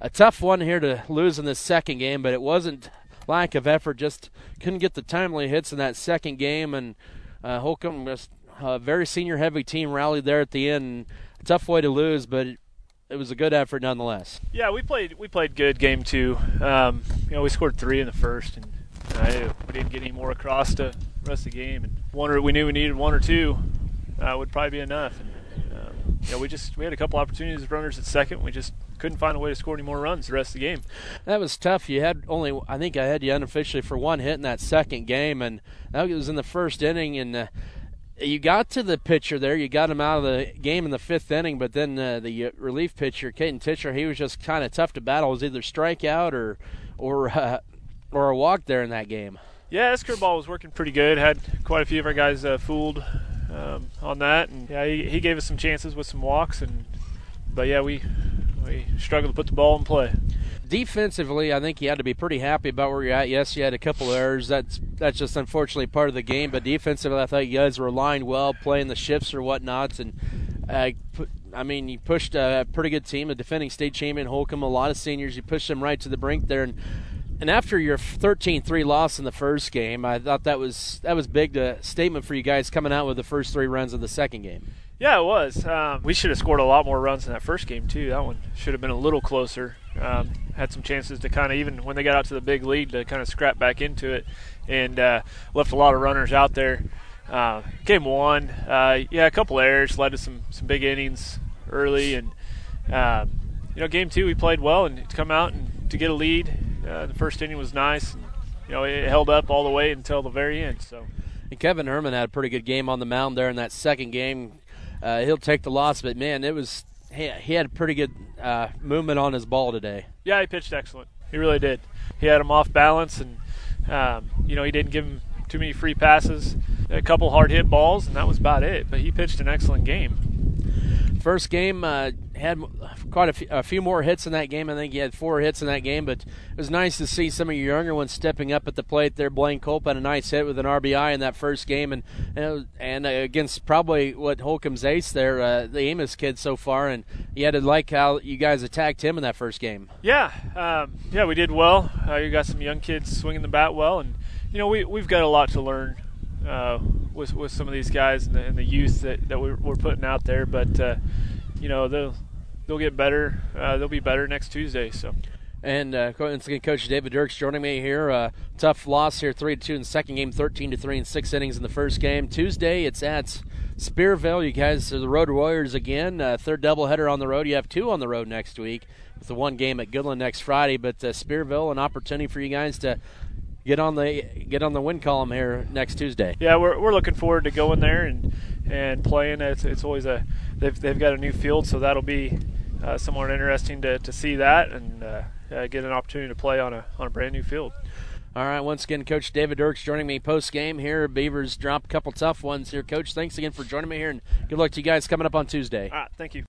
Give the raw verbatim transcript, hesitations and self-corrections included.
a tough one here to lose in this second game, but it wasn't lack of effort, just couldn't get the timely hits in that second game, and uh, Holcomb, just a very senior-heavy team, rallied there at the end. A tough way to lose, but it, it was a good effort nonetheless. Yeah, we played we played good game two. Um, you know, we scored three in the first, and uh, we didn't get any more across the rest of the game. And one or we knew we needed one or two uh, would probably be enough. And um, you know, we just we had a couple opportunities as runners at second. We just couldn't find a way to score any more runs the rest of the game. That was tough. You had only, I think I had you unofficially for one hit in that second game, and that was in the first inning, and uh, you got to the pitcher there. You got him out of the game in the fifth inning, but then uh, the relief pitcher, Caden Titcher, he was just kind of tough to battle. It was either strikeout or or uh, or a walk there in that game. Yeah, his curveball was working pretty good. Had quite a few of our guys uh, fooled um, on that, and yeah, he, he gave us some chances with some walks, and but yeah, we we struggled to put the ball in play. Defensively, I think you had to be pretty happy about where you're at. Yes, you had a couple of errors. That's that's just unfortunately part of the game. But defensively, I thought you guys were aligned well, playing the shifts or whatnots. And uh, I mean, you pushed a pretty good team, a defending state champion Holcomb, a lot of seniors. You pushed them right to the brink there. And and after your thirteen three loss in the first game, I thought that was that was big to, statement for you guys coming out with the first three runs of the second game. Yeah, it was. Um, we should have scored a lot more runs in that first game, too. That one should have been a little closer. Um, had some chances to kind of, even when they got out to the big lead, to kind of scrap back into it, and uh, left a lot of runners out there. Uh, game one, uh, yeah, a couple errors led to some, some big innings early. And, uh, you know, game two we played well, and to come out and to get a lead, uh, the first inning was nice. And, you know, it held up all the way until the very end. So. And Kevin Herman had a pretty good game on the mound there in that second game. Uh, he'll take the loss, but, man, it was he, he had a pretty good uh, movement on his ball today. Yeah, he pitched excellent. He really did. He had him off balance, and, um, you know, he didn't give him too many free passes, a couple hard-hit balls, and that was about it. But he pitched an excellent game. First game uh, had quite a few, a few more hits in that game. I think he had four hits in that game, but it was nice to see some of your younger ones stepping up at the plate there. Blaine Culp had a nice hit with an R B I in that first game, and and, and against probably what Holcomb's ace there, uh, the Amos kid so far, and you had to like how you guys attacked him in that first game. Yeah, um, yeah, we did well. Uh, you got some young kids swinging the bat well, and you know we we've got a lot to learn uh, with with some of these guys and the, and the youth that, that we're, we're putting out there, but uh, you know they'll they'll get better. Uh, they'll be better next Tuesday. So. And uh, once again, Coach David Dirks joining me here. Uh, tough loss here, three to two in the second game, thirteen to three in six innings in the first game. Tuesday, it's at Spearville. You guys are the Road Warriors again. Uh, third doubleheader on the road. You have two on the road next week with the one game at Goodland next Friday. But uh, Spearville, an opportunity for you guys to get on the get on the win column here next Tuesday. Yeah, we're we're looking forward to going there and and playing. It's it's always a they've they've got a new field, so that'll be uh, somewhat interesting to, to see that and uh, uh, get an opportunity to play on a on a brand new field. All right, once again, Coach David Dirks joining me post game here. Beavers drop a couple tough ones here. Coach, thanks again for joining me here, and good luck to you guys coming up on Tuesday. All right, thank you.